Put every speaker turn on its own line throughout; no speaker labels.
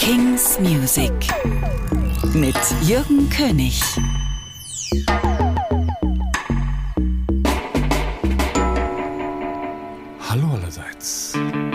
King's Music mit Jürgen König.
Hallo allerseits.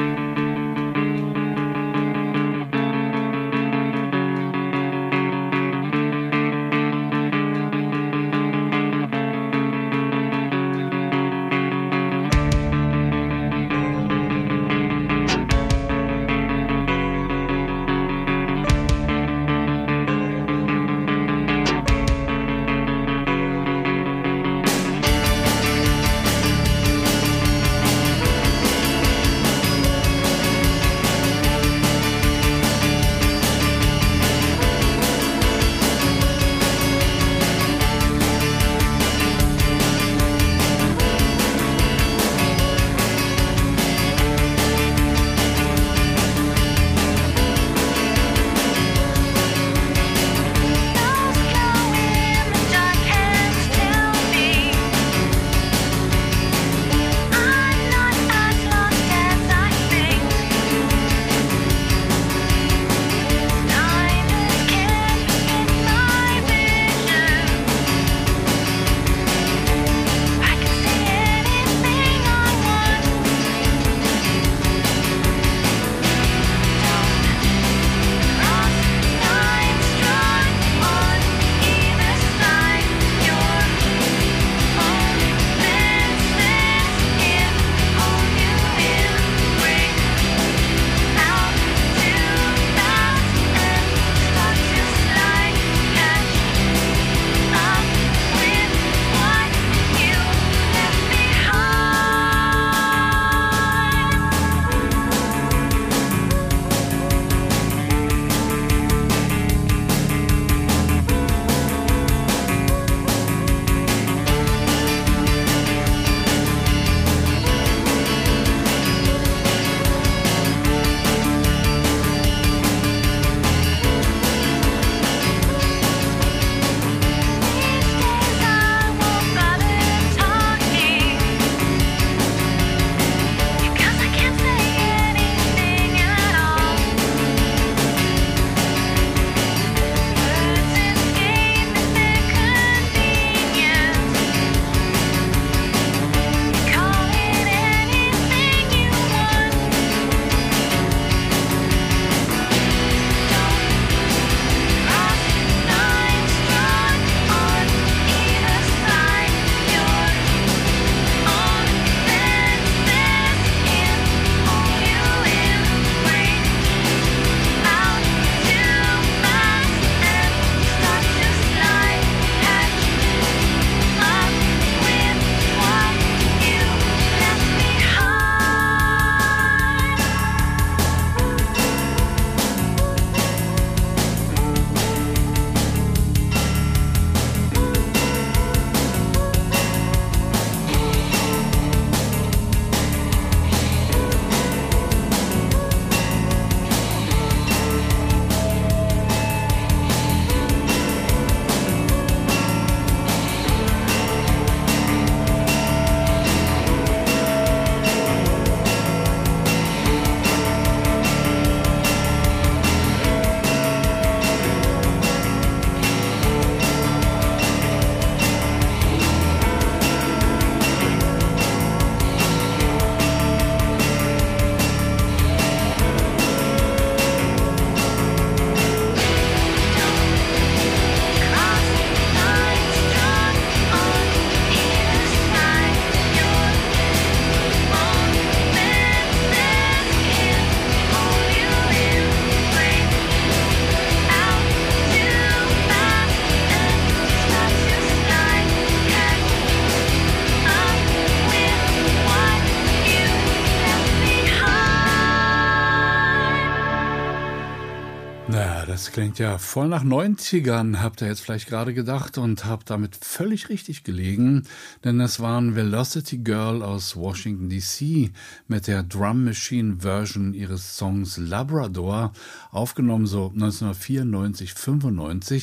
Das klingt ja voll nach 90ern, habt ihr jetzt vielleicht gerade gedacht und habt damit völlig richtig gelegen, denn das waren Velocity Girl aus Washington D.C. mit der Drum Machine Version ihres Songs Labrador, aufgenommen so 1994, 95.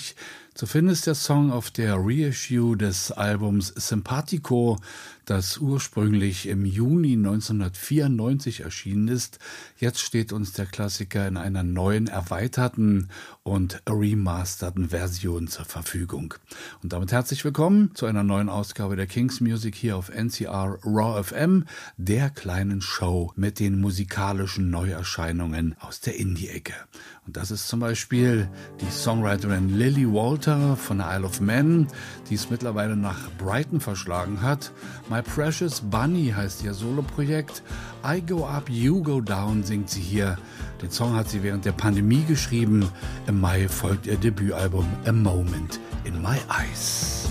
Zu finden ist der Song auf der Reissue des Albums Sympathico, das ursprünglich im Juni 1994 erschienen ist. Jetzt steht uns der Klassiker in einer neuen, erweiterten und remasterten Version zur Verfügung. Und damit herzlich willkommen zu einer neuen Ausgabe der King's Music hier auf NCR Raw FM, der kleinen Show mit den musikalischen Neuerscheinungen aus der Indie-Ecke. Und das ist zum Beispiel die Songwriterin Lily Walter von der Isle of Man, die es mittlerweile nach Brighton verschlagen hat. My Precious Bunny heißt ihr Soloprojekt. I Go Up, You Go Down singt sie hier. Den Song hat sie während der Pandemie geschrieben. Im Mai folgt ihr Debütalbum A Moment in My Eyes.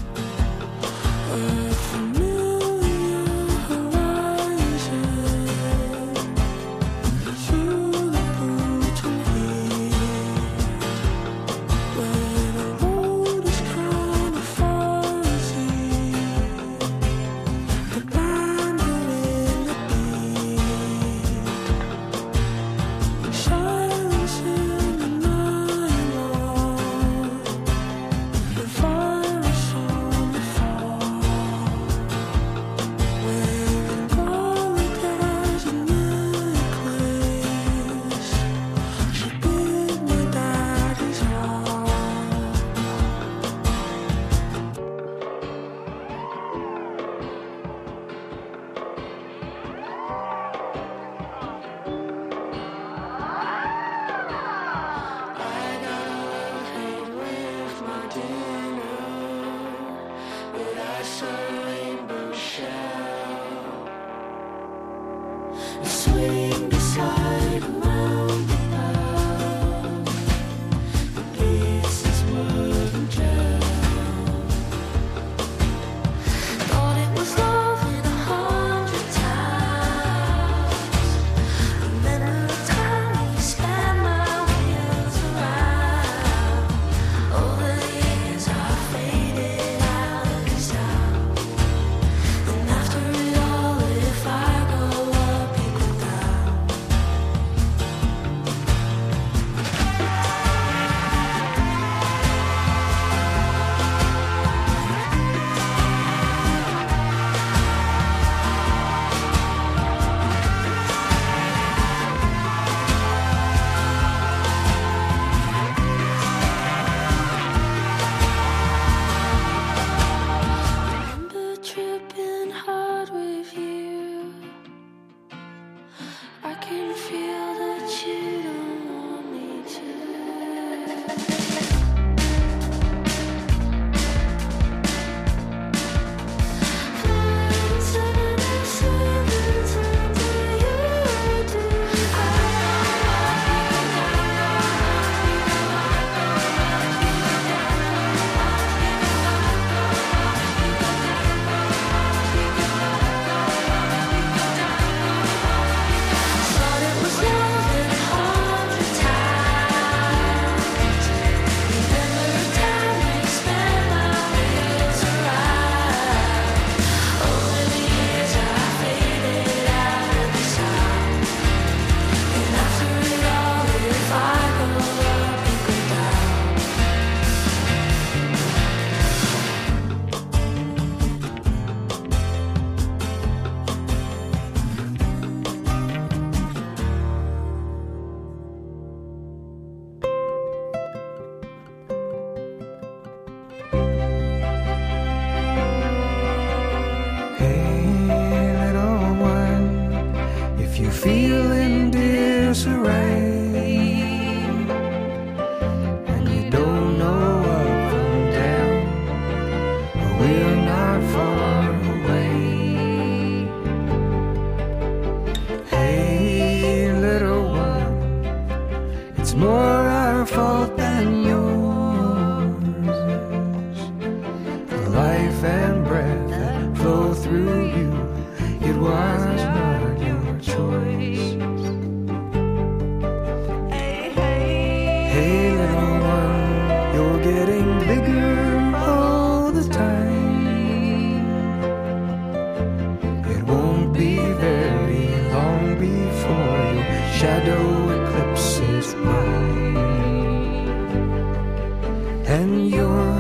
shadow eclipses mine, and your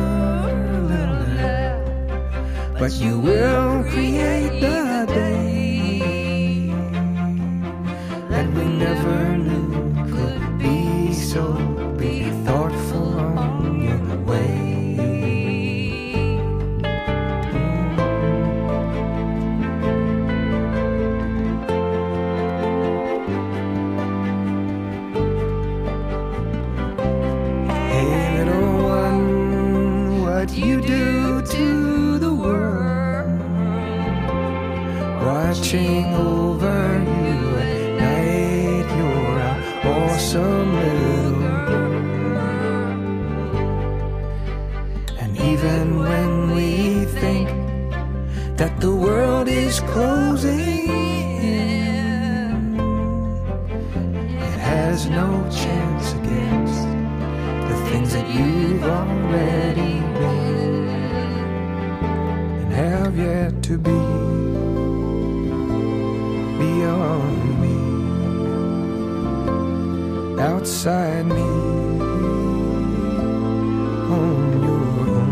but you will create the day that we never knew could be so. Be thoughtful on your way. You do to the world, watching over you at night. You're an awesome little girl. And even when we think that the world is closing in, it has no chance against the things that you've already have yet to be beyond me, outside me, on your own.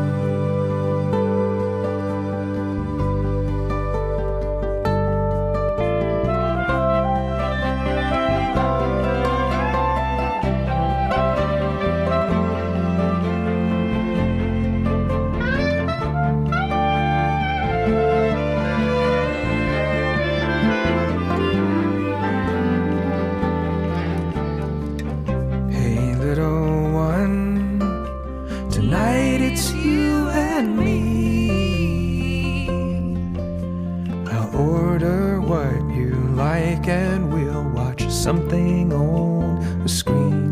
And we'll watch something on the screen.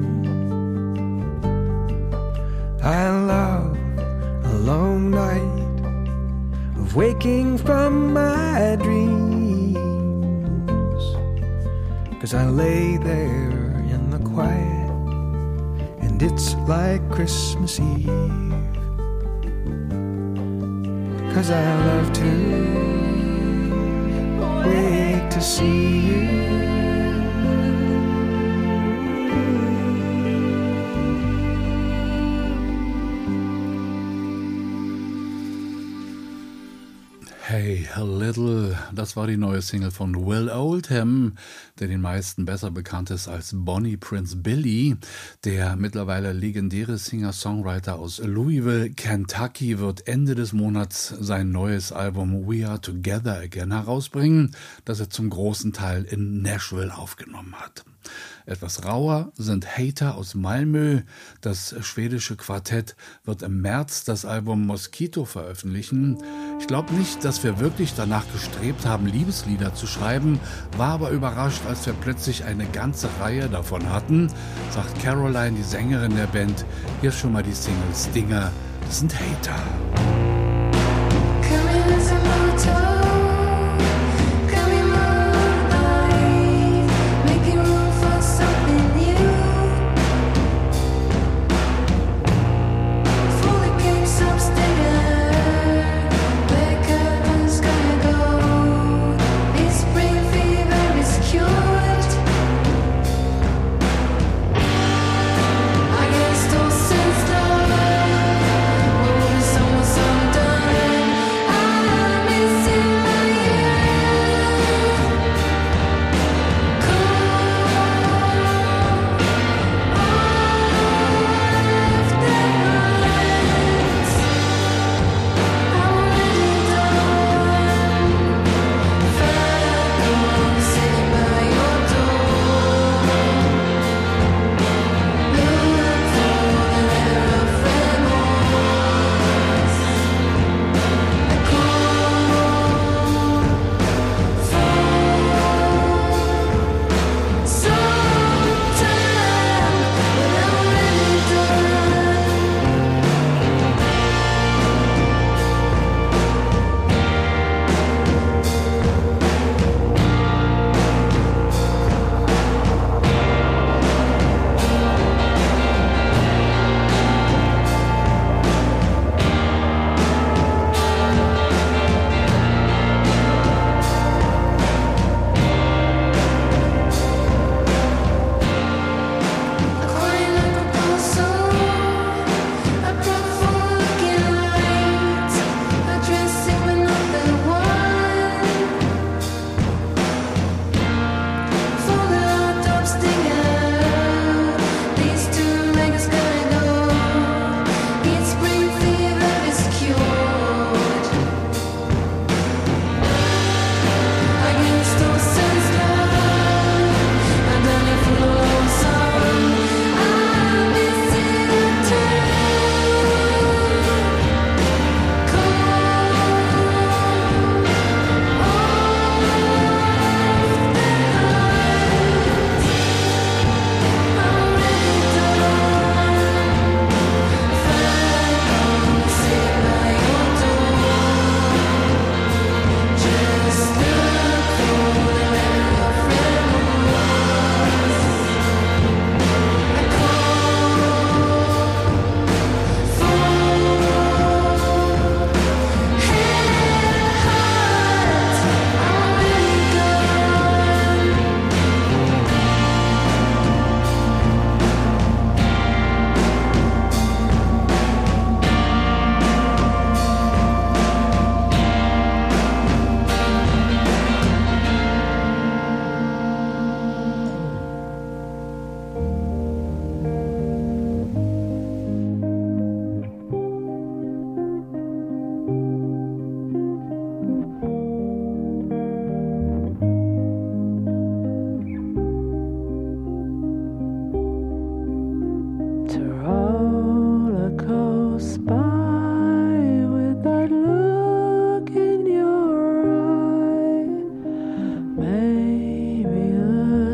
I love a long night of waking from my dreams, 'cause I lay there in the quiet and it's like Christmas Eve, 'cause I love to wait to see you.
Hey, a little, das war die neue Single von Will Oldham, der den meisten besser bekannt ist als Bonnie Prince Billy. Der mittlerweile legendäre Singer-Songwriter aus Louisville, Kentucky, wird Ende des Monats sein neues Album We Are Together Again herausbringen, das er zum großen Teil in Nashville aufgenommen hat. Etwas rauer sind Hater aus Malmö. Das schwedische Quartett wird im März das Album Mosquito veröffentlichen. Ich glaube nicht, dass wir wirklich danach gestrebt haben, Liebeslieder zu schreiben, war aber überrascht, als wir plötzlich eine ganze Reihe davon hatten, sagt Caroline, die Sängerin der Band. Hier schon mal die Single Stinger, das sind Hater.
I guess those since love, what is someone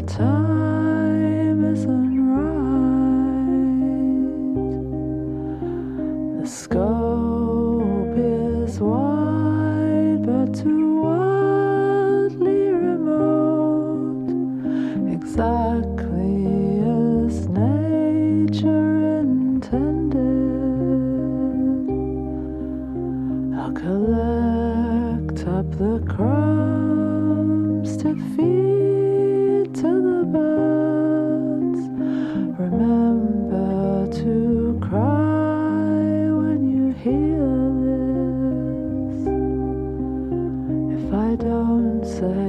time isn't right. The scope is wide, but too wildly remote. Exactly as nature intended. I'll collect up the crumbs to feed to the birds. Remember to cry when you hear this. If I don't say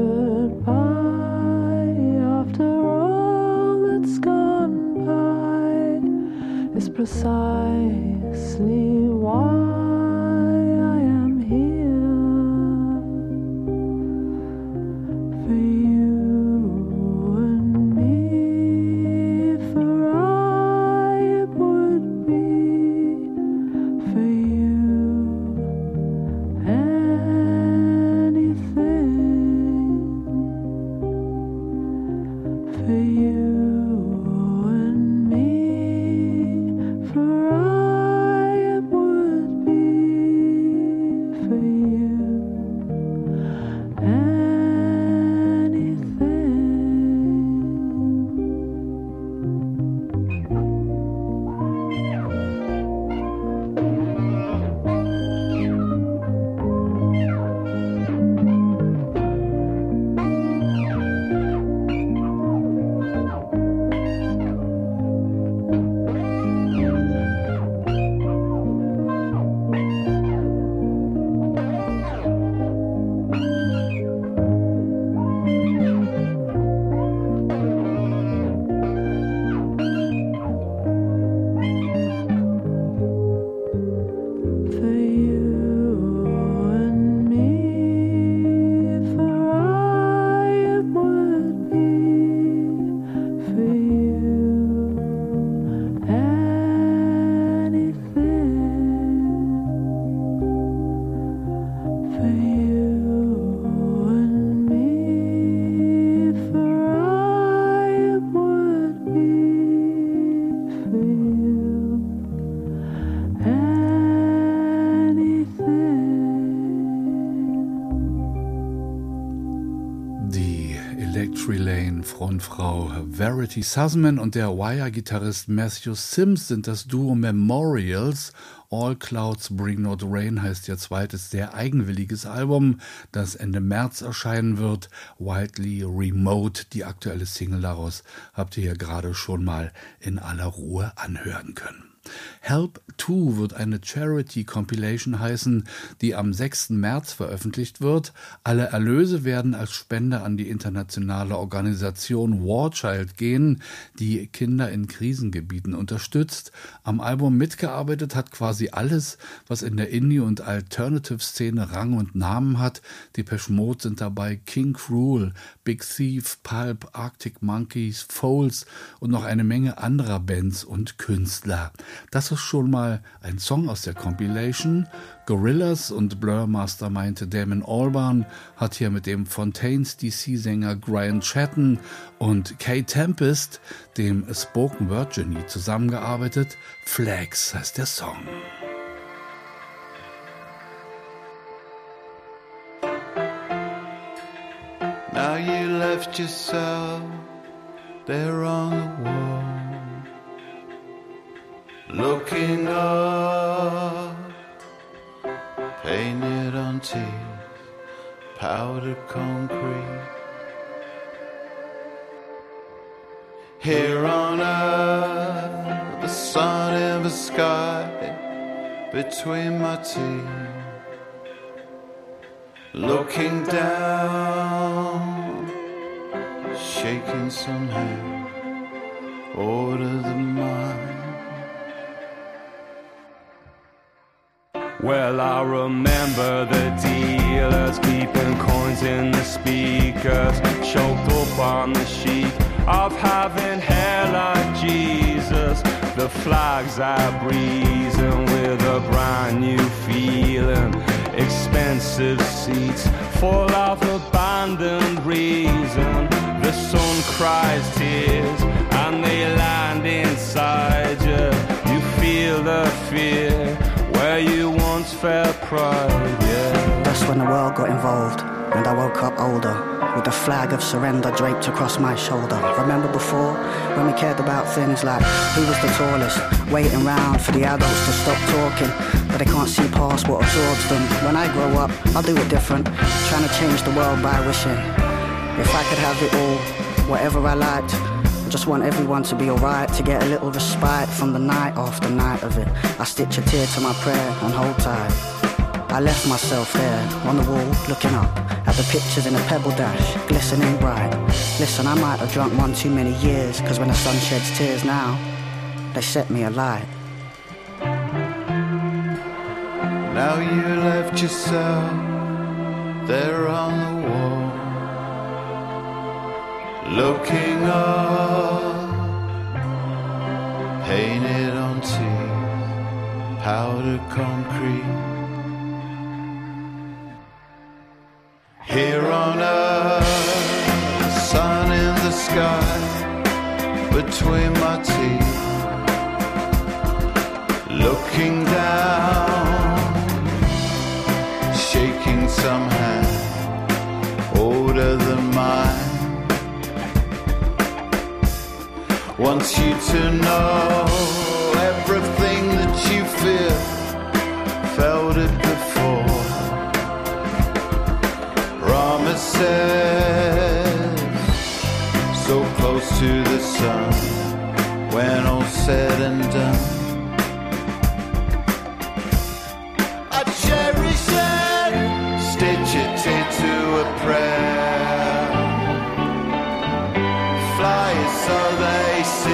goodbye after all that's gone by, it's precisely why I am here. For you and me, for I it would be for you anything. For you and me, for I it would be for you anything. For you and me, for I it would be for you anything. For you and me, for I it would be for you
Die Electric Lane Frontfrau Verity Sussman und der Wire-Gitarrist Matthew Sims sind das Duo Memorials. All Clouds Bring Not Rain heißt ihr zweites, sehr eigenwilliges Album, das Ende März erscheinen wird. Wildly Remote, die aktuelle Single daraus, habt ihr hier gerade schon mal in aller Ruhe anhören können. Help 2 wird eine Charity-Compilation heißen, die am 6. März veröffentlicht wird. Alle Erlöse werden als Spende an die internationale Organisation War Child gehen, die Kinder in Krisengebieten unterstützt. Am Album mitgearbeitet hat quasi alles, was in der Indie- und Alternative-Szene Rang und Namen hat. Depeche Mode sind dabei, King Cruel, Big Thief, Pulp, Arctic Monkeys, Foals und noch eine Menge anderer Bands und Künstler. Das ist schon mal ein Song aus der Compilation. Gorillaz und Blur Mastermind Damon Albarn hat hier mit dem Fontaines DC-Sänger Brian Chatton und Kay Tempest, dem Spoken Word Genie, zusammengearbeitet. Flags heißt der Song.
Now you left yourself there on the wall, looking up, painted on teeth, powdered concrete. Here on earth, the sun in the sky, between my teeth, looking down, shaking some hand, order the mind.
Well, I remember the dealers keeping coins in the speakers, choked up on the sheet of having hair like Jesus. The flags are breezing with a brand new feeling. Expensive seats full of abandoned reason. The sun cries tears and they land inside you. You feel the fear where you once felt pride, yeah.
That's when the world got involved and I woke up older, with the flag of surrender draped across my shoulder. Remember before, when we cared about things like who was the tallest, waiting round for the adults to stop talking, but they can't see past what absorbs them. When I grow up, I'll do it different, trying to change the world by wishing if I could have it all, whatever I liked. I just want everyone to be alright, to get a little respite from the night after night of it. I stitch a tear to my prayer and hold tight. I left myself there on the wall, looking up at the pictures in a pebble dash, glistening bright. Listen, I might have drunk one too many years, cause when the sun sheds tears now, they set me alight.
Now you left yourself there on the wall, looking up, painted on teeth, powdered concrete. Here on earth, sun in the sky, between my teeth, looking down, shaking some hand older than mine. Wants you to know everything that you feel, felt it before. Promises, so close to the sun, when all's said and done. I cherish it, stitch it into a prayer, fly it so they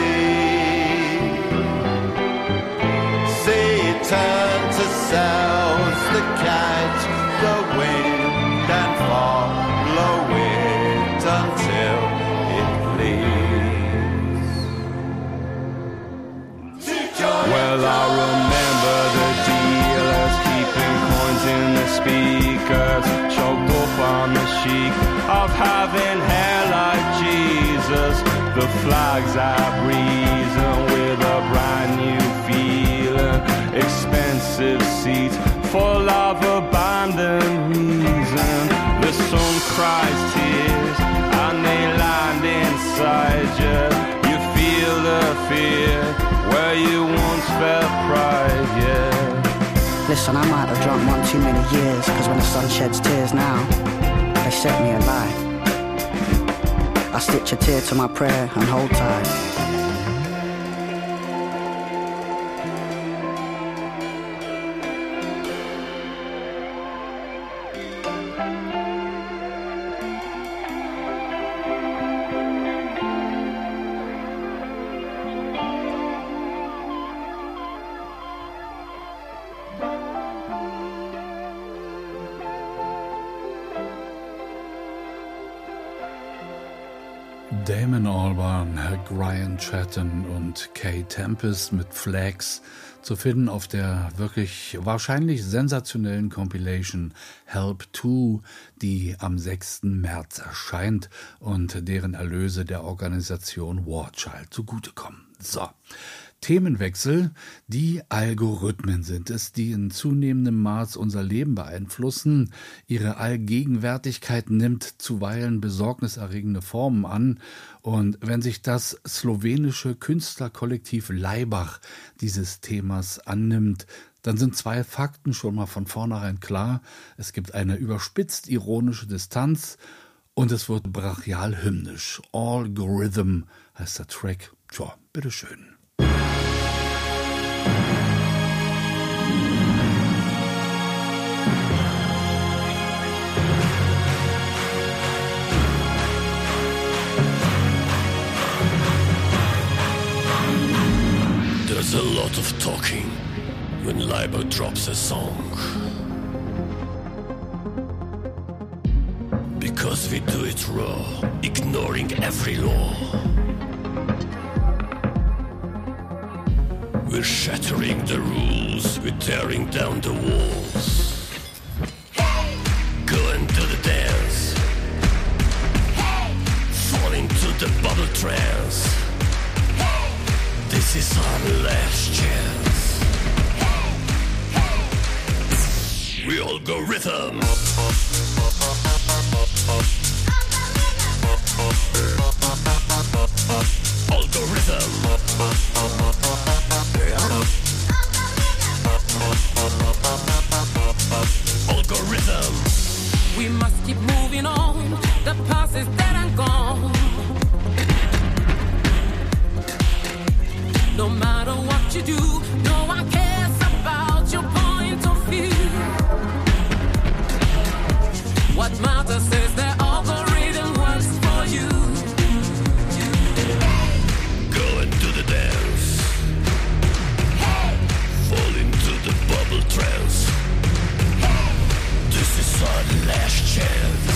see it turn to south, the catch the wind and follow it until it leaves. Well, I remember the dealers keeping coins in the speakers, choked up on the chic of having hair like Jesus. The flags are breezing with a brand new feeling, expensive seats full of abandoned reason. The sun cries tears and they land inside you. You feel the fear where you once felt pride, yeah.
Listen, I might have drunk one too many years, cause when the sun sheds tears now, they set me alight. I stitch a tear to my prayer and hold tight.
Damon Albarn, Brian Chatton und Kay Tempest mit Flags zu finden auf der wirklich wahrscheinlich sensationellen Compilation Help 2, die am 6. März erscheint und deren Erlöse der Organisation War Child zugutekommen. So. Themenwechsel. Die Algorithmen sind es, die in zunehmendem Maß unser Leben beeinflussen. Ihre Allgegenwärtigkeit nimmt zuweilen besorgniserregende Formen an. Und wenn sich das slowenische Künstlerkollektiv Laibach dieses Themas annimmt, dann sind zwei Fakten schon mal von vornherein klar. Es gibt eine überspitzt ironische Distanz und es wird brachial hymnisch. Algorithm heißt der Track. Tja, bitteschön.
There's a lot of talking when Laibach drops a song, because we do it raw, ignoring every law. We're shattering the rules, we're tearing down the walls. Hey! Going to the dance, hey! Falling to the bubble trance. This is our last chance. We all go rhythm. Algorithm. Algorithm.
We must keep moving on. The past is dead and gone. No matter what you do, no one cares about your point of view. What matters is the algorithm works for you.
Go and do the dance. Fall into the bubble trance. This is our last chance.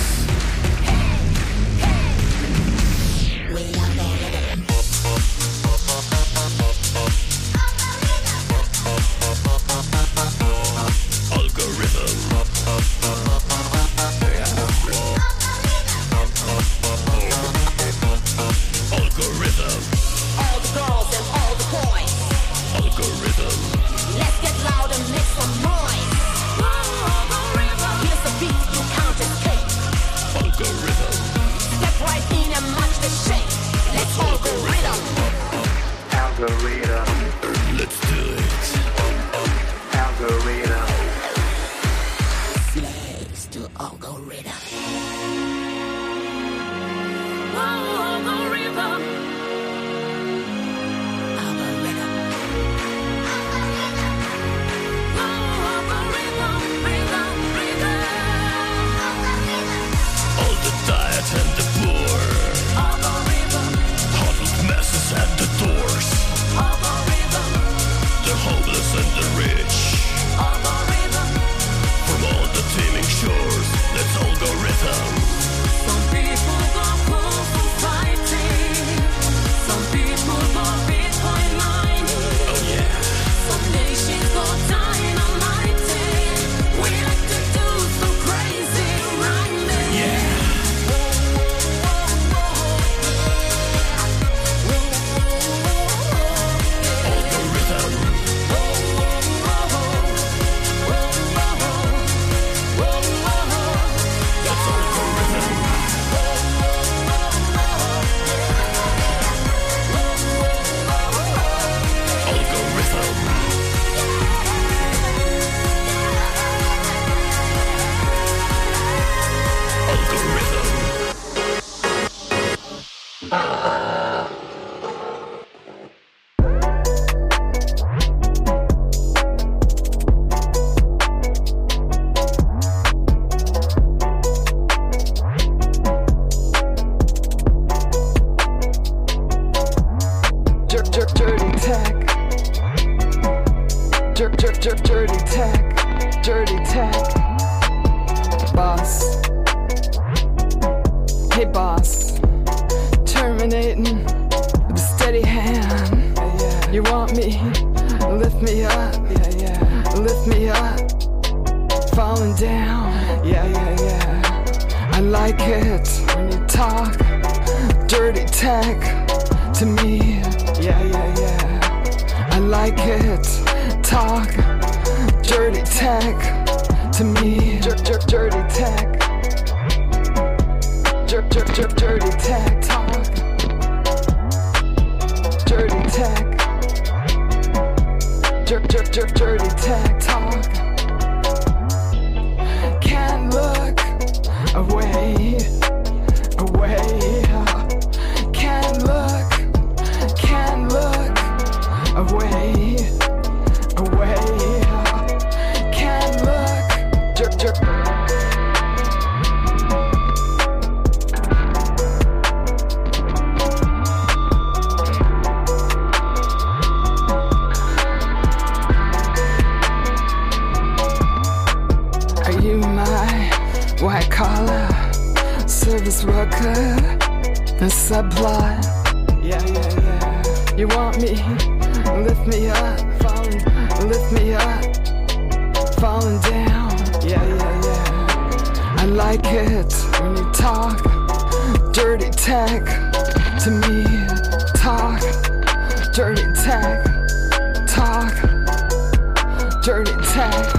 I like it when you talk dirty tech to me. Talk, dirty tech. Talk, dirty tech.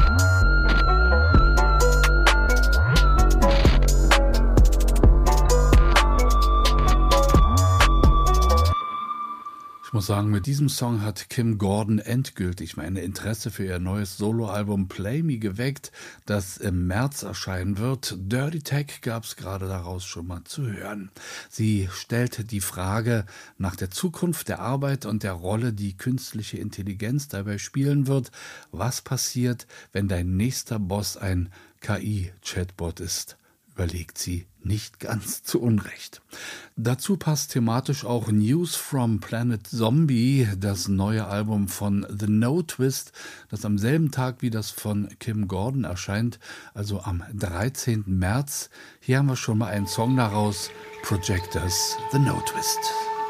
Ich muss sagen, mit diesem Song hat Kim Gordon endgültig mein Interesse für ihr neues Soloalbum Play Me geweckt, das im März erscheinen wird. Dirty Tech gab es gerade daraus schon mal zu hören. Sie stellt die Frage nach der Zukunft der Arbeit und der Rolle, die künstliche Intelligenz dabei spielen wird. Was passiert, wenn dein nächster Boss ein KI-Chatbot ist? Überlegt sie nicht ganz zu Unrecht. Dazu passt thematisch auch News from Planet Zombie, das neue Album von The No Twist, das am selben Tag wie das von Kim Gordon erscheint, also am 13. März. Hier haben wir schon mal einen Song daraus, Projectors, The No Twist.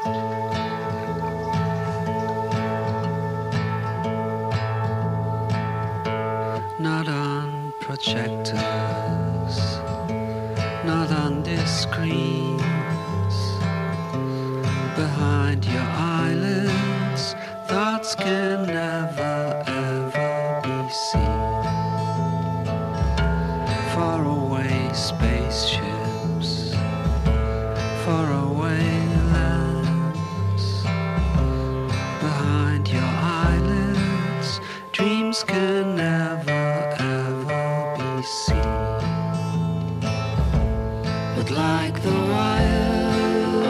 Not on projectors, not on this screens, behind your eyelids, thoughts can never ever be seen. Far away spaceships, far away lands, behind your eyelids, dreams can never ever be seen. Like the wire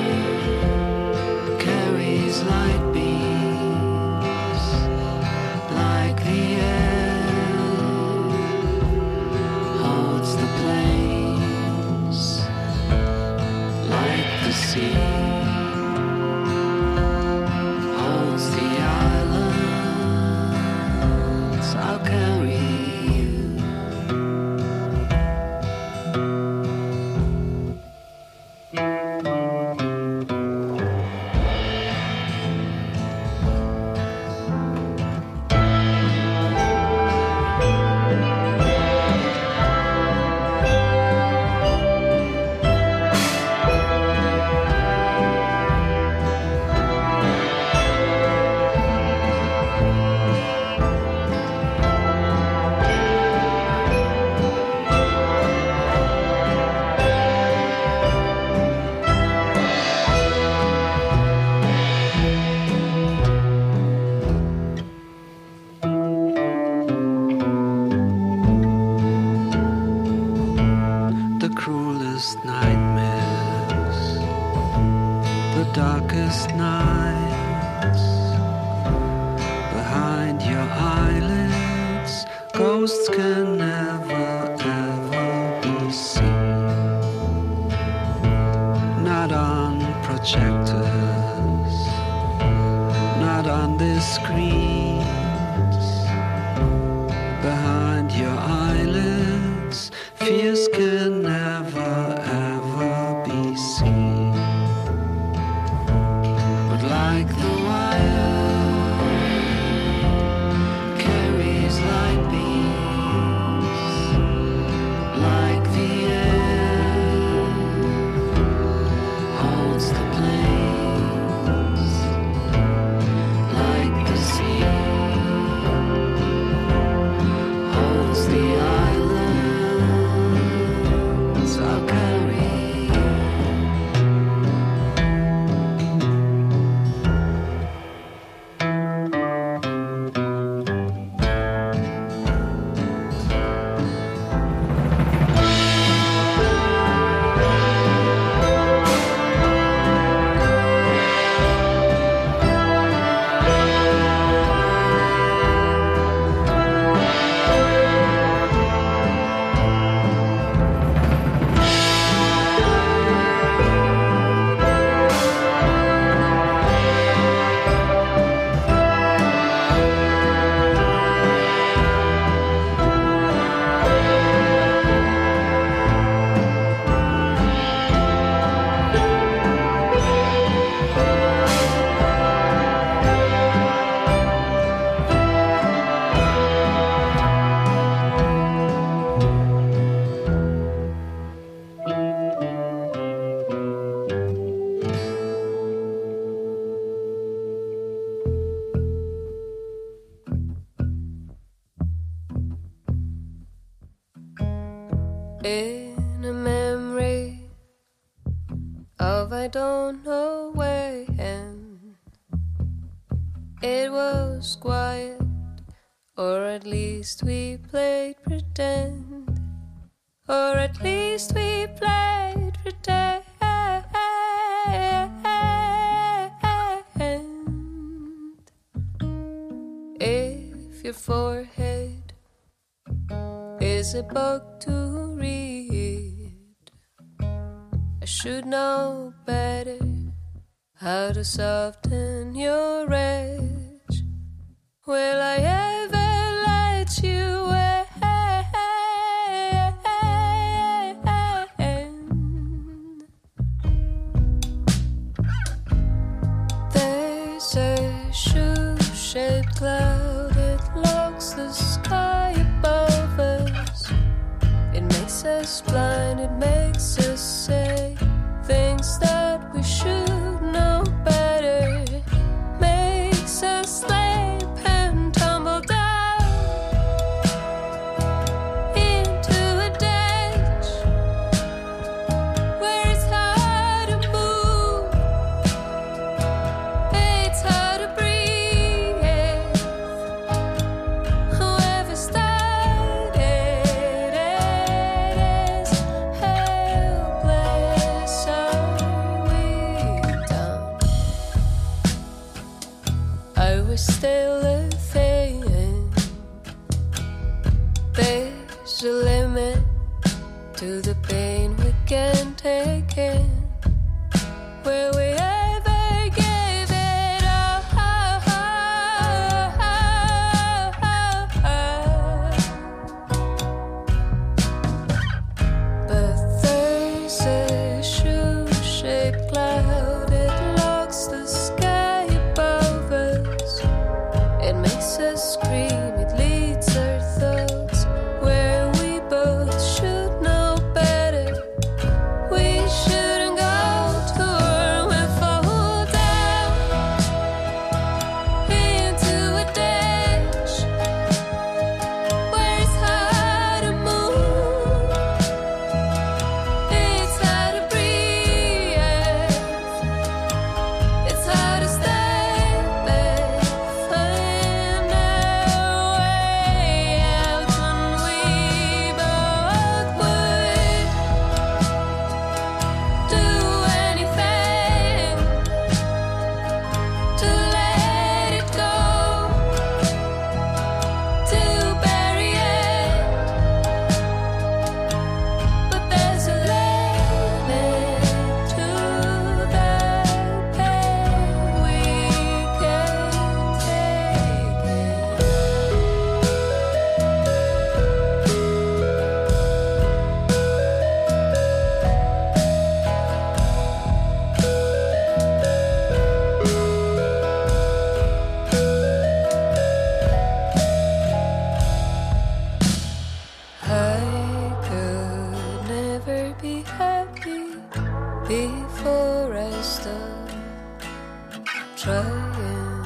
carries light beams, like the air holds the plains, like the sea holds the islands. I'll carry you.
Holds the plains, like the sea.
in a memory of I don't know when. It was quiet, or at least we played pretend, or at least we played pretend. If your forehead is a book to read, I should know better how to soften your edge. Will I ever let you end? There's a shoe-shaped cloud that locks the sky above us. It makes us blind, it makes us say things that we should know better. Makes us slip and tumble down into a ditch where it's hard to move, it's hard to breathe. Whoever started it is helpless. Are we done? Are we still a thing? There's a limit to the pain we can take in. Will we ever give it up? But there's a shoe-shaped cloud that locks the sky above us. It makes us scream, it leads our thoughts where we both should know better. We shouldn't go to war, we fall down into a ditch where it's hard to move, it's hard to breathe, it's hard to stay back, find our way out when we both would do anything to let it go, to bury it. But there's a limit to the pain we can take it. I could never be happy before I stop trying.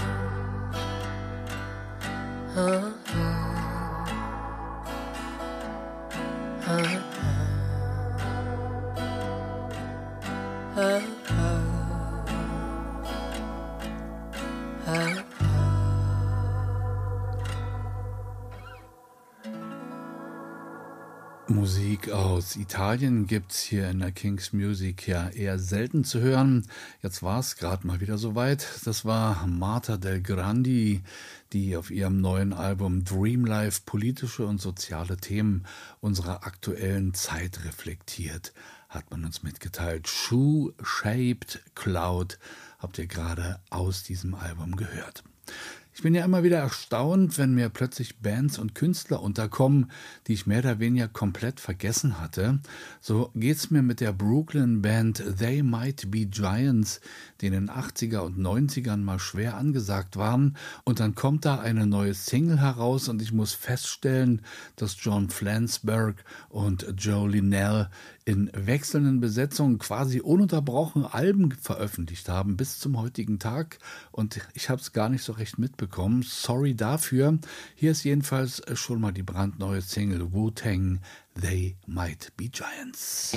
Musik aus Italien gibt's hier in der King's Music ja eher selten zu hören. Jetzt war es gerade mal wieder soweit. Das war Marta Del Grandi, die auf ihrem neuen Album Dream Life politische und soziale Themen unserer aktuellen Zeit reflektiert, hat man uns mitgeteilt. Shoe-Shaped Cloud habt ihr gerade aus diesem Album gehört. Ich bin ja immer wieder erstaunt, wenn mir plötzlich Bands und Künstler unterkommen, die ich mehr oder weniger komplett vergessen hatte. So geht's mir mit der Brooklyn-Band They Might Be Giants, die in den 80er und 90ern mal schwer angesagt waren. Und dann kommt da eine neue Single heraus und ich muss feststellen, dass John Flansburgh und Joe Linnell in wechselnden Besetzungen quasi ununterbrochen Alben veröffentlicht haben bis zum heutigen Tag. Und ich habe es gar nicht so recht mitbekommen. Sorry dafür. Hier ist jedenfalls schon mal die brandneue Single Wu-Tang, They Might Be Giants.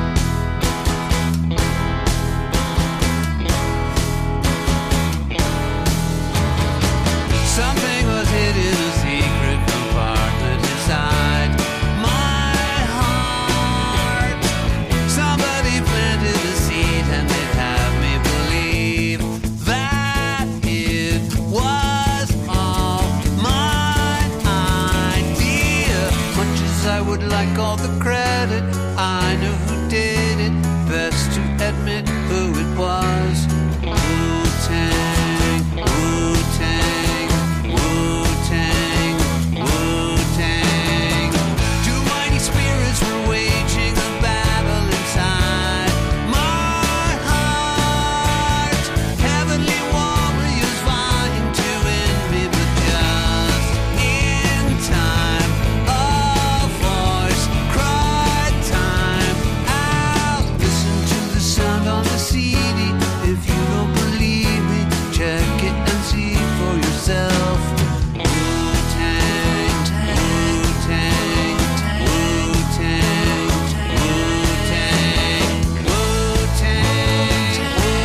Something was hidden, a secret compartment inside my heart. Somebody planted a seed and they'd have me believe that it was all my idea. Much as I would like all the credit, I knew who did it. Best to admit who it was. Wu-Tang, Wu-Tang, Wu-Tang, Wu-Tang. Two mighty spirits were waging a battle inside my heart. Heavenly warriors vying to end me, but just in time a voice cried time out. Listen to the sound on the CD. If you don't believe me, check it and see for yourself. Wu-Tang, Wu-Tang, Wu-Tang, Wu-Tang, Wu-Tang, Wu-Tang,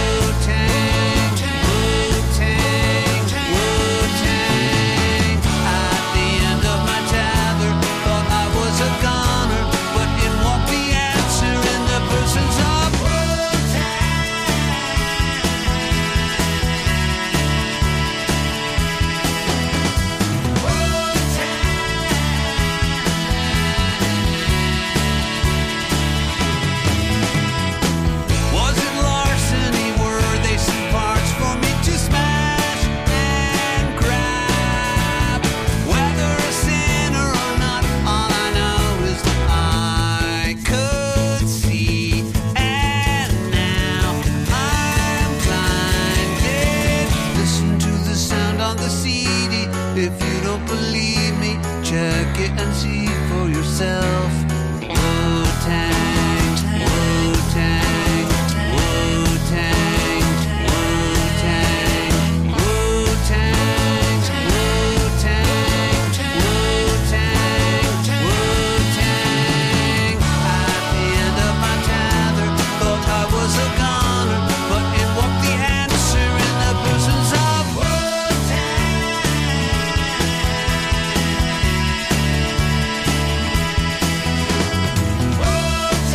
Wu-Tang, Wu-Tang. At the end of my tether, thought I was a goner, but in walked the answer in the persons of Was it larceny? Were they some parts for me to smash and grab? Whether a sinner or not, all I know is that I could see, and now I'm blinded. Listen to the sound on the CD. If you don't believe me, check it and see for yourself. Wu-Tang, Wu-Tang, Wu-Tang, Wu-Tang, Wu-Tang, Wu-Tang, Wu-Tang, Wu-Tang. At the end of my tether, thought I was a goner, but in walked the answer in the persons of Wu-Tang.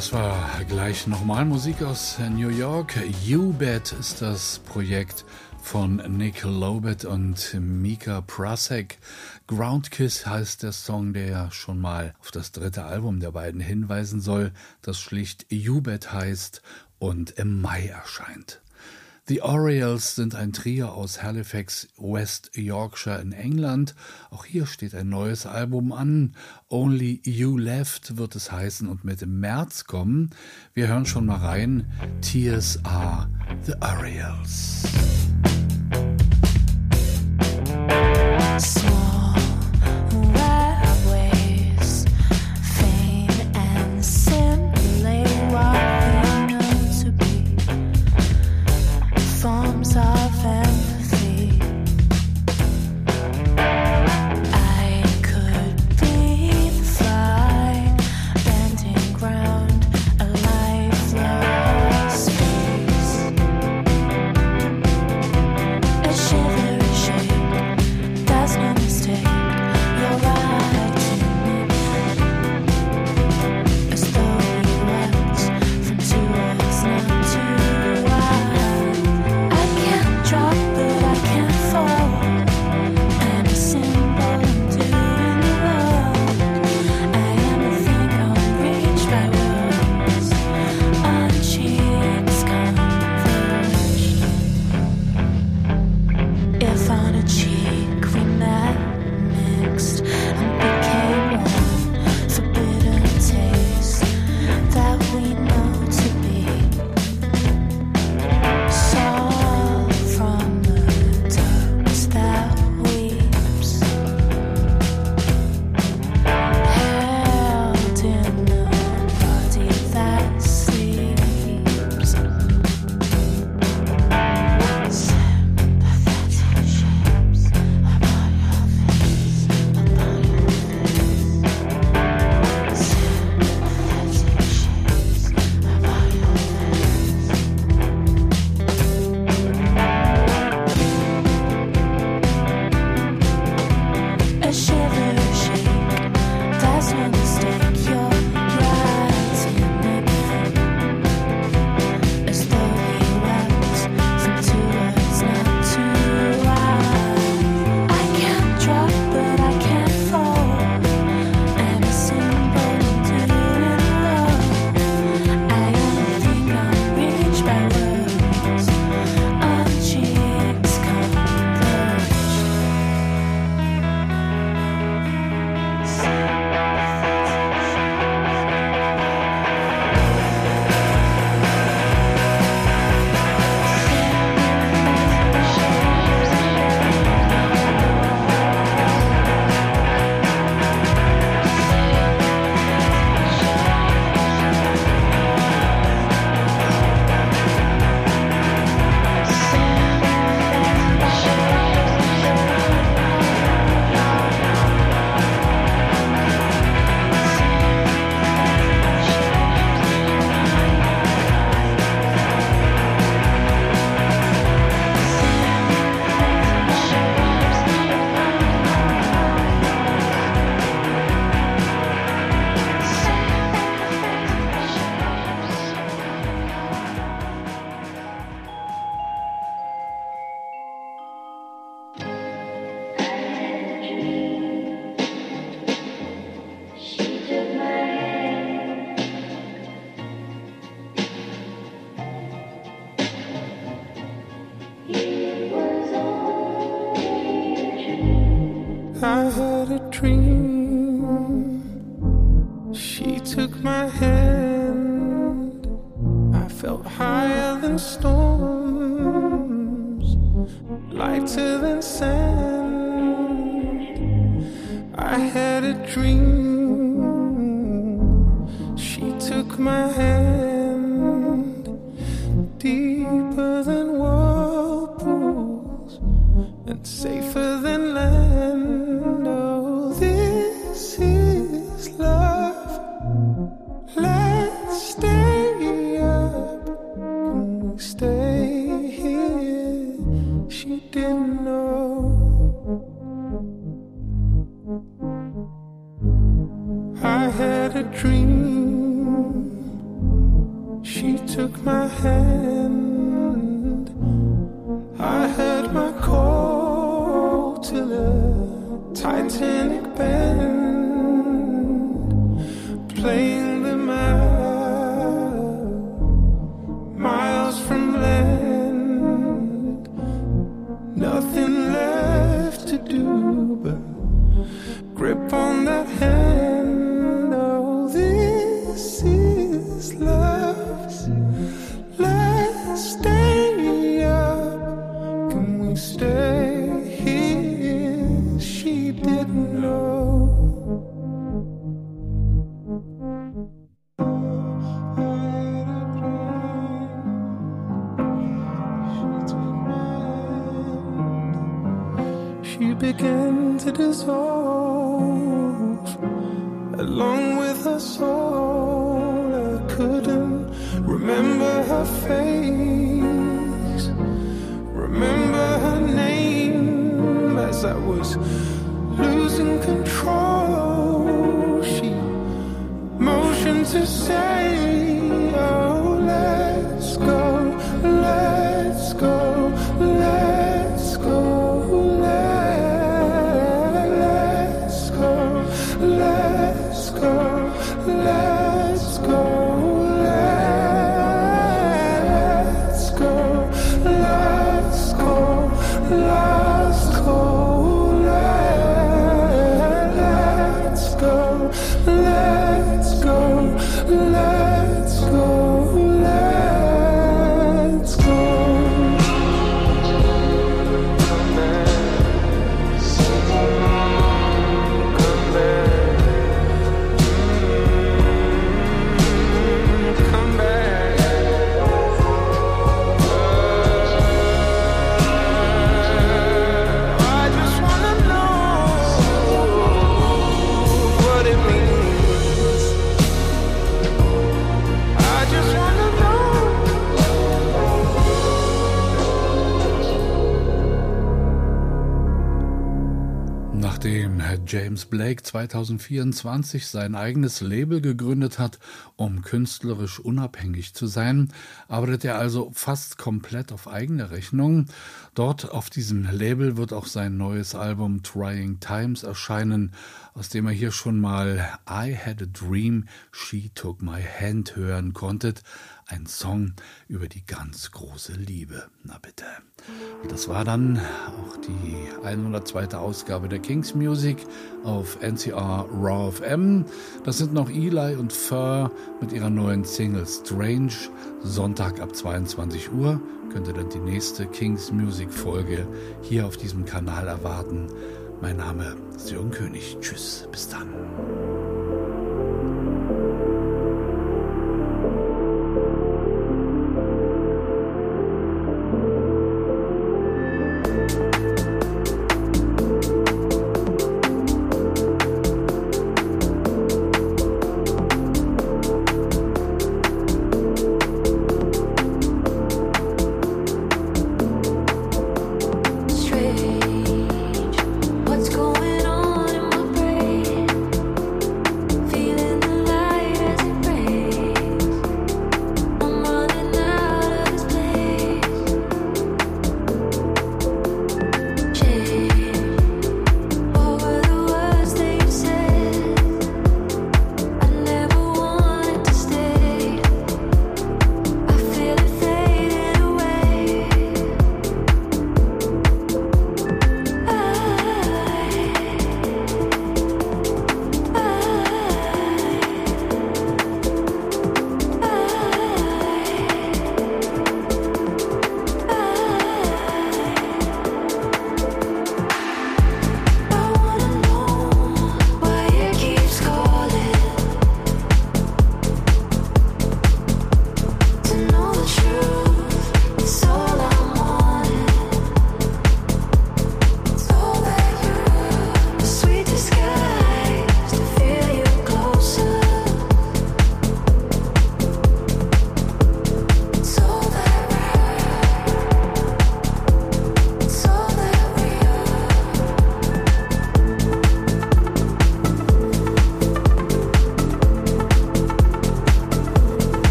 Das war gleich nochmal Musik aus New York. You Bet ist das Projekt von Nick Lobet und Mika Prasek. Ground Kiss heißt der Song, der ja schon mal auf das dritte Album der beiden hinweisen soll, das schlicht You Bet heißt und im Mai erscheint. The Orioles sind ein Trio aus Halifax, West Yorkshire in England. Auch hier steht ein neues Album an. Only You Left wird es heißen und mit im März kommen. Wir hören schon mal rein. Tears Are The Orioles.
Forms of empathy. I could be the fly bending ground, a lifeless space. A shivery shake, there's no mistake. You're right to me, as though you wept from two words, not two eyes. Drop, but I can't fall. I'm a symbol of doing love. I am a thing unreached by words, on cheeks converged. If on a cheek we met, mixed, and became one, forbidden taste that we know to be. From the dust that weeps, held in a body that sleeps. Sympathetic shapes upon your face, upon your face. Sympathetic shapes upon your face. A shiver shake, that's no mistake. You're right in again, as though we wept from two words, not two eyes. I can't drop, but I can't fall. I'm a symbol of doing love. I am a thing unreached by words, on cheeks converged.
I had a dream. She took my hand. I felt higher than storms, lighter than sand. I had a dream. She took my hand, deeper than whirlpools and safer than land. Oh, this is love. Let's stay up. Can we stay here? She didn't know. I had a dream. began to dissolve along with her soul. I couldn't remember her face, remember her name as I was losing control. She motioned to say, oh, let's go, let's go, let's go, let's go, let's go, let's go, let's go, let's go, let's go, let's go, let's go, let's go, let's go. Come back. I just wanna know what it means. I just wanna know.
Nachdem James Blake 2024 sein eigenes Label gegründet hat, um künstlerisch unabhängig zu sein, arbeitet er also fast komplett auf eigene Rechnung. Dort auf diesem Label wird auch sein neues Album Trying Times erscheinen, aus dem er hier schon mal I Had a Dream, She Took My Hand hören konntet. Ein Song über die ganz große Liebe. Na bitte. Und das war dann auch die 102. Ausgabe der Kings Music auf NCR Raw FM. Das sind noch Eli und Fur mit ihrer neuen Single Strange. Sonntag ab 22 Uhr könnt ihr dann die nächste Kings Music Folge hier auf diesem Kanal erwarten. Mein Name ist Jürgen König. Tschüss, bis dann.